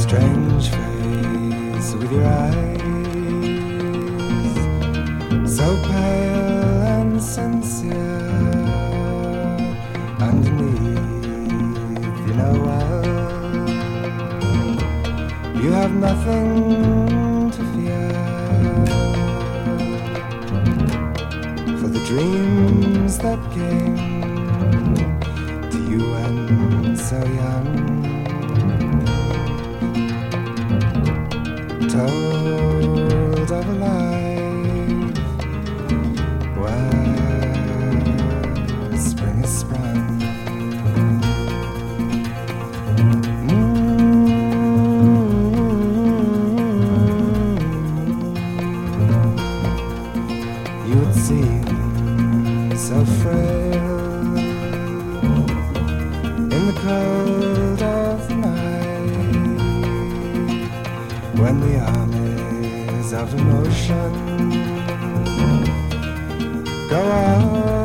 strange face with your eyes so pale and sincere. Underneath, you know well, you have nothing to fear. For the dreams that came to you when so young, told of a life where spring is sprung. You would seem so frail in the cold of the night, when the armies of emotion go out